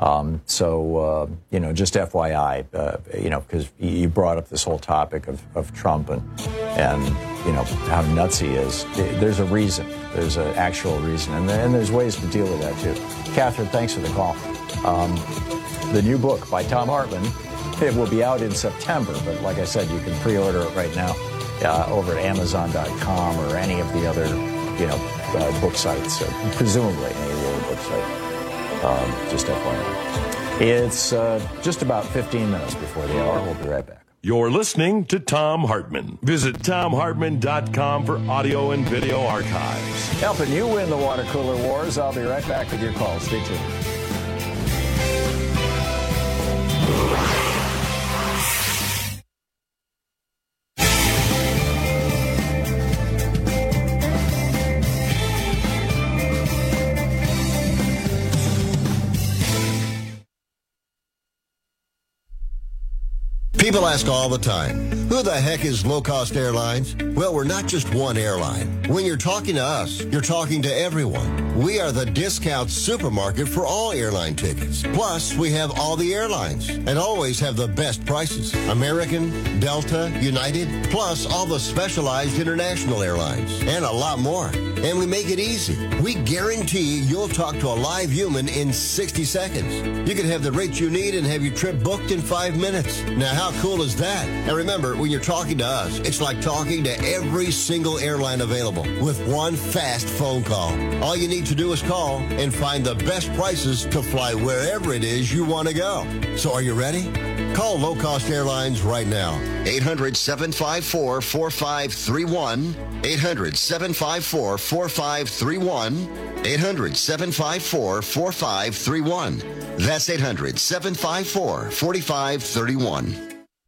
Just FYI, because you brought up this whole topic of Trump and how nuts he is. There's a reason. There's an actual reason. And there's ways to deal with that, too. Catherine, thanks for the call. The new book by Thom Hartmann, it will be out in September. But like I said, you can pre-order it right now over at Amazon.com or any of the other, book sites, presumably any of the other book sites. Just FYI. It's just about 15 minutes before the hour. We'll be right back. You're listening to Thom Hartmann. Visit ThomHartmann.com for audio and video archives. Helping you win the water cooler wars. I'll be right back with your calls. Stay tuned. People ask all the time, who the heck is Low Cost Airlines? Well, we're not just one airline. When you're talking to us, you're talking to everyone. We are the discount supermarket for all airline tickets. Plus, we have all the airlines and always have the best prices. American, Delta, United, plus all the specialized international airlines and a lot more. And we make it easy. We guarantee you'll talk to a live human in 60 seconds. You can have the rates you need and have your trip booked in 5 minutes. Now, how cool is that? And remember, when you're talking to us, it's like talking to every single airline available with one fast phone call. All you need to do is call and find the best prices to fly wherever it is you want to go. So are you ready? Call Low Cost Airlines right now. 800-754-4531. 800-754-4531. 800-754-4531. That's 800-754-4531.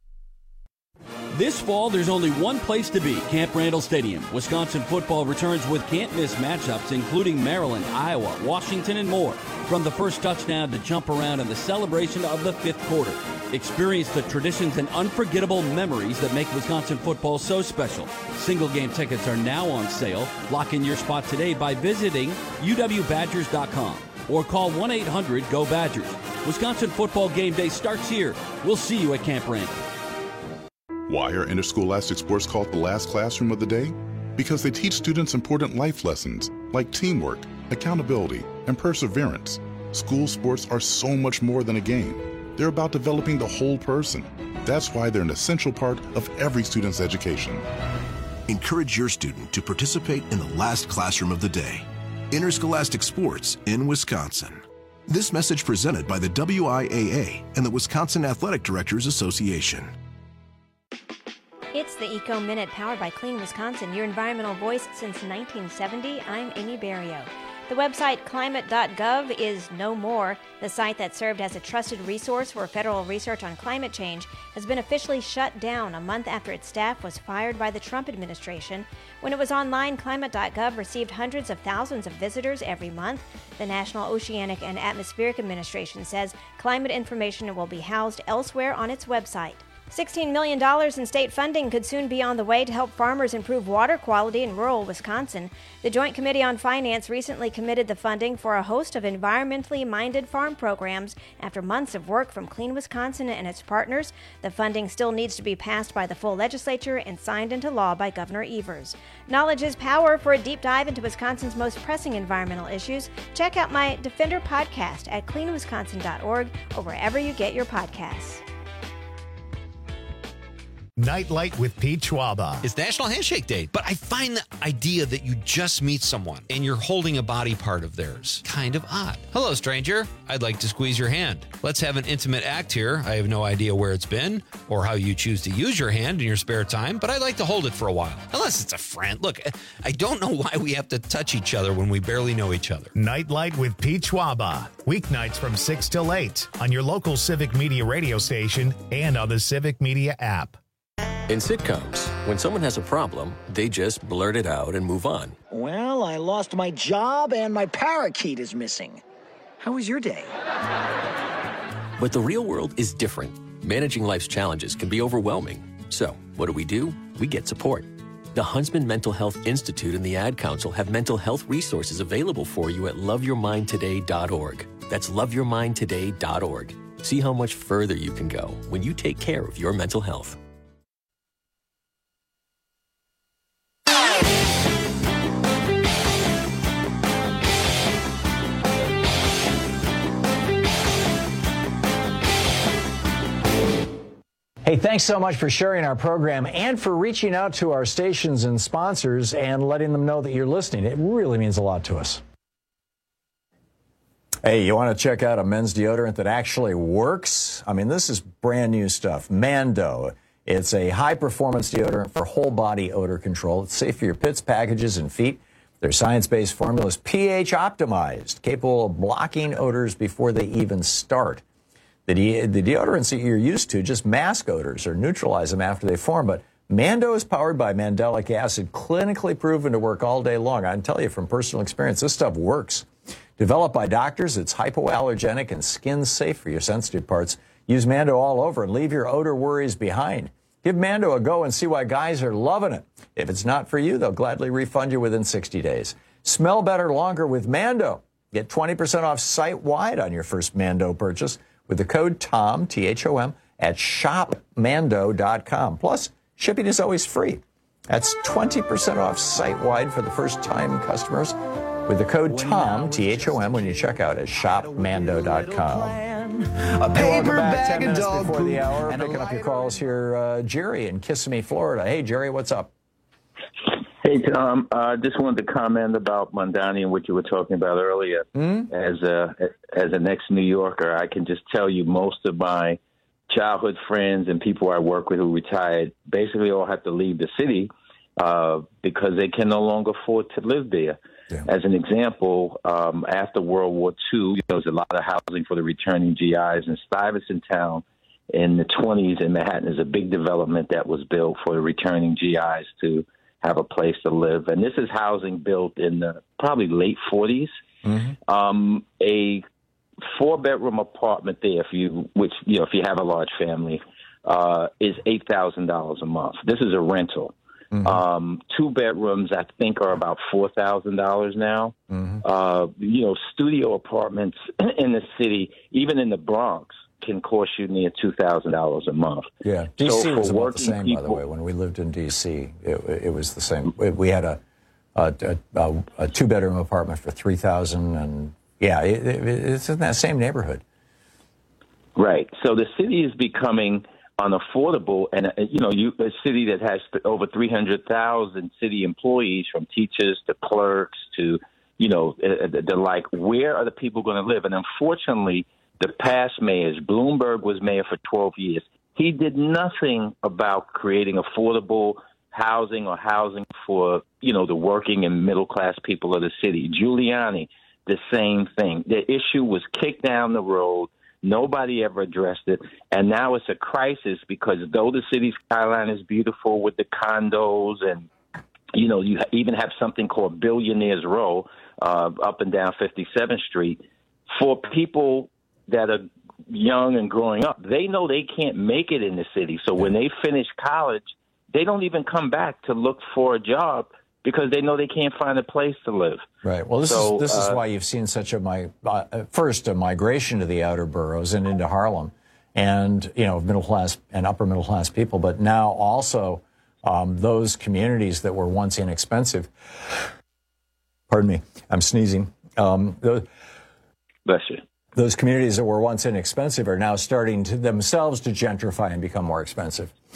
This fall, there's only one place to be, Camp Randall Stadium. Wisconsin football returns with can't-miss matchups, including Maryland, Iowa, Washington, and more. From the first touchdown to jump around in the celebration of the fifth quarter. Experience the traditions and unforgettable memories that make Wisconsin football so special. Single-game tickets are now on sale. Lock in your spot today by visiting uwbadgers.com or call 1-800-GO-BADGERS. Wisconsin football game day starts here. We'll see you at Camp Randall. Why are interscholastic sports called the last classroom of the day? Because they teach students important life lessons like teamwork, accountability, and perseverance. School sports are so much more than a game. They're about developing the whole person. That's why they're an essential part of every student's education. Encourage your student to participate in the last classroom of the day. Interscholastic sports in Wisconsin. This message presented by the WIAA and the Wisconsin Athletic Directors Association. It's the Eco Minute powered by Clean Wisconsin, your environmental voice since 1970. I'm Amy Barrio. The website climate.gov is no more. The site that served as a trusted resource for federal research on climate change has been officially shut down a month after its staff was fired by the Trump administration. When it was online, climate.gov received hundreds of thousands of visitors every month. The National Oceanic and Atmospheric Administration says climate information will be housed elsewhere on its website. $16 million in state funding could soon be on the way to help farmers improve water quality in rural Wisconsin. The Joint Committee on Finance recently committed the funding for a host of environmentally minded farm programs after months of work from Clean Wisconsin and its partners. The funding still needs to be passed by the full legislature and signed into law by Governor Evers. Knowledge is power. For a deep dive into Wisconsin's most pressing environmental issues, check out my Defender podcast at cleanwisconsin.org or wherever you get your podcasts. Nightlight with Pete Schwaba. It's National Handshake Day, but I find the idea that you just meet someone and you're holding a body part of theirs kind of odd. Hello, stranger. I'd like to squeeze your hand. Let's have an intimate act here. I have no idea where it's been or how you choose to use your hand in your spare time, but I'd like to hold it for a while. Unless it's a friend. Look, I don't know why we have to touch each other when we barely know each other. Nightlight with Pete Schwaba. Weeknights from 6 till 8 on your local Civic Media radio station and on the Civic Media app. In sitcoms, when someone has a problem, they just blurt it out and move on. Well, I lost my job and my parakeet is missing. How was your day? But the real world is different. Managing life's challenges can be overwhelming. So, what do? We get support. The Huntsman Mental Health Institute and the Ad Council have mental health resources available for you at loveyourmindtoday.org. That's loveyourmindtoday.org. See how much further you can go when you take care of your mental health. Hey, thanks so much for sharing our program and for reaching out to our stations and sponsors and letting them know that you're listening. It really means a lot to us. Hey, you want to check out a men's deodorant that actually works? I mean, this is brand new stuff. Mando. It's a high-performance deodorant for whole-body odor control. It's safe for your pits, packages, and feet. Their science-based formula is pH-optimized, capable of blocking odors before they even start. The deodorants that you're used to just mask odors or neutralize them after they form, but Mando is powered by mandelic acid, clinically proven to work all day long. I can tell you from personal experience, this stuff works. Developed by doctors, it's hypoallergenic and skin safe for your sensitive parts. Use Mando all over and leave your odor worries behind. Give Mando a go and see why guys are loving it. If it's not for you, they'll gladly refund you within 60 days. Smell better longer with Mando. Get 20% off site-wide on your first Mando purchase with the code TOM, T-H-O-M, at shopmando.com. Plus, shipping is always free. That's 20% off site-wide for the first-time customers with the code TOM, T-H-O-M, when you check out at shopmando.com. A paper bag 10 of minutes dog before food the hour, and picking up your calls here, Jerry in Kissimmee, Florida. Hey, Jerry, what's up? Hey, Tom. I just wanted to comment about Mondani and what you were talking about earlier. As an ex-New Yorker, I can just tell you most of my childhood friends and people I work with who retired basically all have to leave the city because they can no longer afford to live there. Yeah. As an example, after World War II, there was a lot of housing for the returning GIs, and Stuyvesant Town in the 20s in Manhattan is a big development that was built for the returning GIs to have a place to live. And this is housing built in the probably late 40s. A 4-bedroom apartment there, if you have a large family, is $8,000 a month. This is a rental. 2 bedrooms, I think, are about $4,000 now. Studio apartments in the city, even in the Bronx, can cost you near $2,000 a month. Yeah, D.C. was about the same, by the way. When we lived in D.C., it was the same. We had a 2-bedroom apartment for $3,000, and yeah, it's in that same neighborhood. Right. So the city is becoming unaffordable, and a city that has over 300,000 city employees, from teachers to clerks to the like. Where are the people going to live? And unfortunately, the past mayors, Bloomberg was mayor for 12 years. He did nothing about creating affordable housing or housing for, the working and middle-class people of the city. Giuliani, the same thing. The issue was kicked down the road. Nobody ever addressed it. And now it's a crisis because though the city skyline is beautiful with the condos and, you even have something called Billionaires Row up and down 57th Street, for people that are young and growing up, they know they can't make it in the city. So when they finish college, they don't even come back to look for a job because they know they can't find a place to live. Right. Well, this is why you've seen such a migration to the outer boroughs and into Harlem, and middle class and upper middle class people. But now also those communities that were once inexpensive. Pardon me, I'm sneezing. Bless you. Those communities that were once inexpensive are now starting to themselves to gentrify and become more expensive.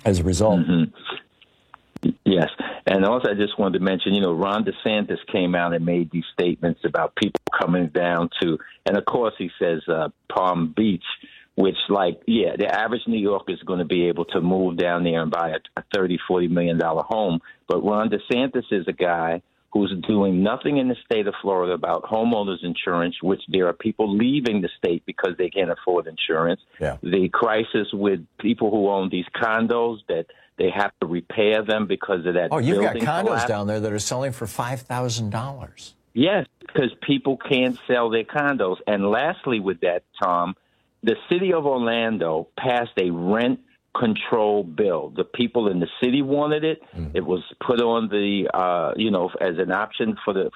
as a result. Yes. And also I just wanted to mention, Ron DeSantis came out and made these statements about people coming down to, and of course he says Palm Beach, which the average New Yorker is going to be able to move down there and buy a $30, $40 million home. But Ron DeSantis is a guy who's doing nothing in the state of Florida about homeowners insurance, which there are people leaving the state because they can't afford insurance. Yeah. The crisis with people who own these condos that they have to repair them because of that. Oh, you've got building condos collapse. down there that are selling for $5,000. Yes, because people can't sell their condos. And lastly with that, Tom, the city of Orlando passed a rent control bill. The people in the city wanted it. It was put on the as an option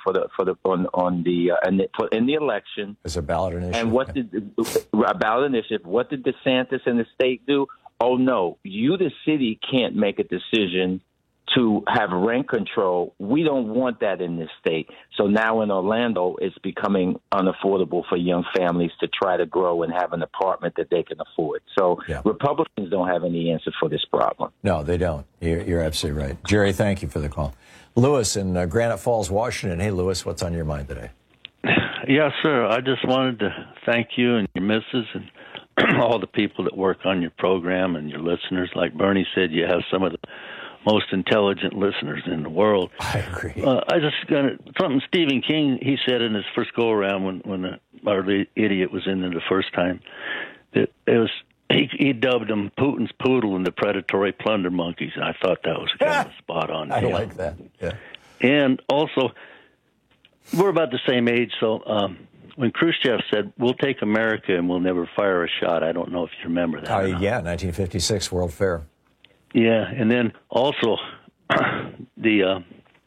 in the election as a ballot initiative. And what did a ballot initiative? What did DeSantis and the state do? Oh no, you the city can't make a decision to have rent control. We don't want that in this state. So now in Orlando, it's becoming unaffordable for young families to try to grow and have an apartment that they can afford. So Republicans don't have any answer for this problem. No, they don't. You're absolutely right. Jerry, thank you for the call. Lewis in Granite Falls, Washington. Hey, Lewis, what's on your mind today? Yes, sir. I just wanted to thank you and your missus and all the people that work on your program and your listeners. Like Bernie said, you have some of the most intelligent listeners in the world. I agree. I just got something Stephen King, he said in his first go-around when our idiot was in there the first time, that it was he dubbed them Putin's poodle and the predatory plunder monkeys, and I thought that was kind of spot on. I like that, yeah. And also, we're about the same age, so when Khrushchev said, we'll take America and we'll never fire a shot, I don't know if you remember that. Yeah, 1956 World Fair. Yeah, and then also the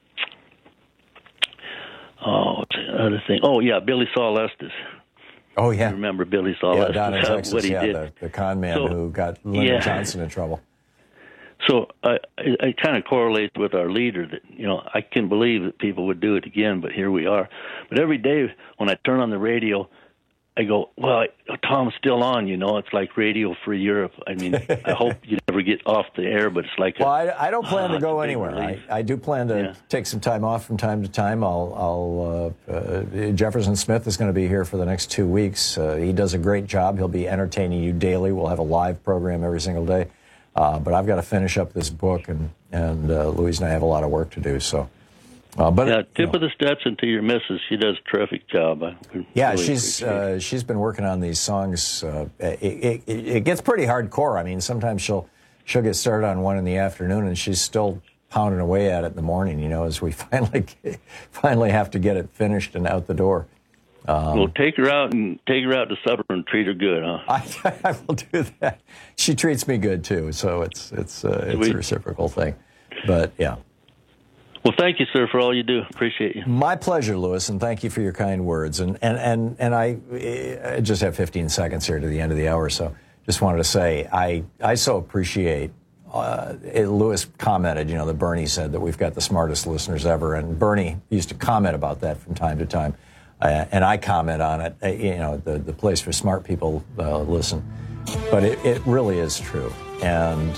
what's the other thing? Oh yeah, Billy Saul Estes. Oh yeah, you remember Billy Saul Estes? Down in Texas, what he did. The con man who got Lyndon Johnson in trouble. So I kind of correlates with our leader that I can believe that people would do it again, but here we are. But every day when I turn on the radio, I go, well, Tom's still on, It's like Radio Free Europe. I mean, I hope you never get off the air, but it's like... Well, I don't plan to go anywhere. I do plan to take some time off from time to time. Jefferson Smith is going to be here for the next 2 weeks. He does a great job. He'll be entertaining you daily. We'll have a live program every single day. But I've got to finish up this book, and Louise and I have a lot of work to do, so... tip of the Stetson to your missus. She does a terrific job. She's been working on these songs. It gets pretty hardcore. I mean, sometimes she'll get started on one in the afternoon, and she's still pounding away at it in the morning. As we finally have to get it finished and out the door. Well, take her out to supper and treat her good, huh? I will do that. She treats me good too, so it's a reciprocal thing. But yeah. Well, thank you, sir, for all you do. Appreciate you. My pleasure, Lewis, and thank you for your kind words. And I just have 15 seconds here to the end of the hour, so just wanted to say I so appreciate. Lewis commented, that Bernie said that we've got the smartest listeners ever, and Bernie used to comment about that from time to time, and I comment on it. The place for smart people listen, but it really is true. And,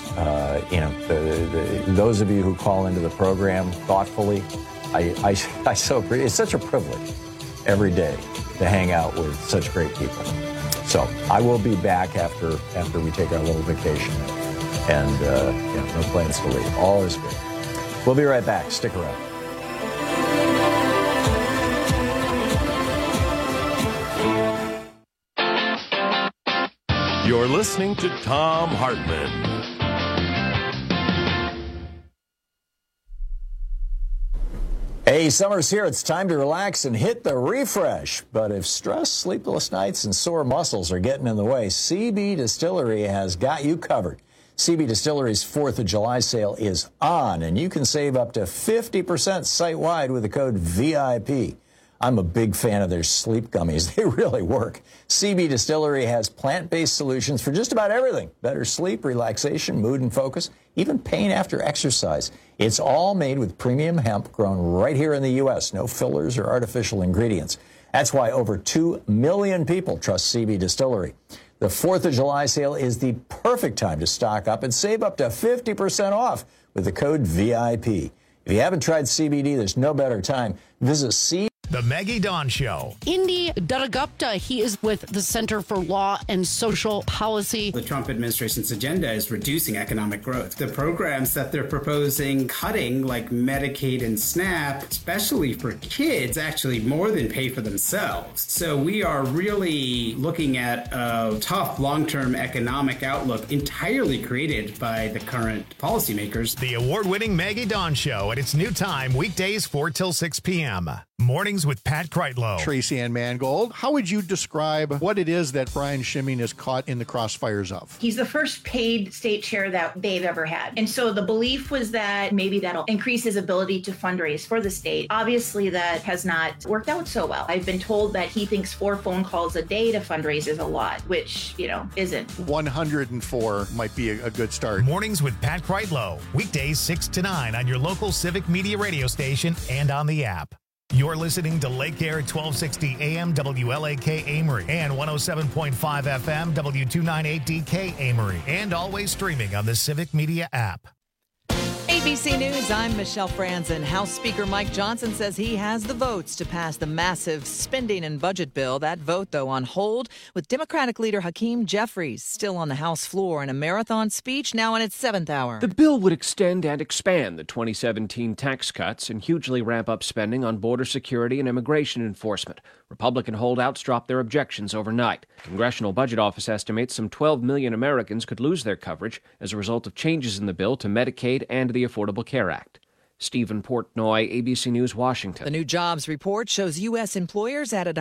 those of you who call into the program thoughtfully, I so appreciate it. It's such a privilege every day to hang out with such great people. So I will be back after we take our little vacation. And, no plans to leave. All is good. We'll be right back. Stick around. You're listening to Thom Hartmann. Hey, summer's here. It's time to relax and hit the refresh. But if stress, sleepless nights, and sore muscles are getting in the way, CB Distillery has got you covered. CB Distillery's 4th of July sale is on, and you can save up to 50% site-wide with the code VIP. I'm a big fan of their sleep gummies. They really work. CB Distillery has plant-based solutions for just about everything. Better sleep, relaxation, mood and focus, even pain after exercise. It's all made with premium hemp grown right here in the U.S. No fillers or artificial ingredients. That's why over 2 million people trust CB Distillery. The 4th of July sale is the perfect time to stock up and save up to 50% off with the code VIP. If you haven't tried CBD, there's no better time. Visit The Maggie Dawn Show. Indy Durgapta, he is with the Center for Law and Social Policy. The Trump administration's agenda is reducing economic growth. The programs that they're proposing cutting, like Medicaid and SNAP, especially for kids, actually more than pay for themselves. So we are really looking at a tough long-term economic outlook entirely created by the current policymakers. The award-winning Maggie Dawn Show at its new time, weekdays 4 till 6 p.m. Mornings with Pat Kreitlow. Tracy Ann Mangold, how would you describe what it is that Brian Schimming is caught in the crossfires of? He's the first paid state chair that they've ever had. And so the belief was that maybe that'll increase his ability to fundraise for the state. Obviously, that has not worked out so well. I've been told that he thinks 4 phone calls a day to fundraise is a lot, which, isn't. 104 might be a good start. Mornings with Pat Kreitlow. Weekdays 6 to 9 on your local Civic Media radio station and on the app. You're listening to Lake Air 1260 AM WLAK Amory and 107.5 FM W298DK Amory, and always streaming on the Civic Media app. ABC News, I'm Michelle Franzen. House Speaker Mike Johnson says he has the votes to pass the massive spending and budget bill. That vote, though, on hold, with Democratic leader Hakeem Jeffries still on the House floor in a marathon speech now in its 7th hour. The bill would extend and expand the 2017 tax cuts and hugely ramp up spending on border security and immigration enforcement. Republican holdouts dropped their objections overnight. Congressional Budget Office estimates some 12 million Americans could lose their coverage as a result of changes in the bill to Medicaid and the Affordable Care Act. Stephen Portnoy, ABC News, Washington. The new jobs report shows U.S. employers added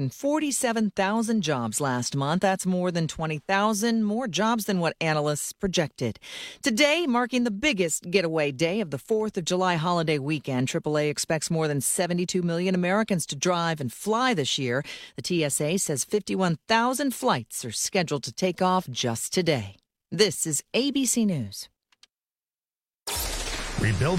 147,000 jobs last month. That's more than 20,000 more jobs than what analysts projected. Today, marking the biggest getaway day of the 4th of July holiday weekend, AAA expects more than 72 million Americans to drive and fly this year. The TSA says 51,000 flights are scheduled to take off just today. This is ABC News. Rebuild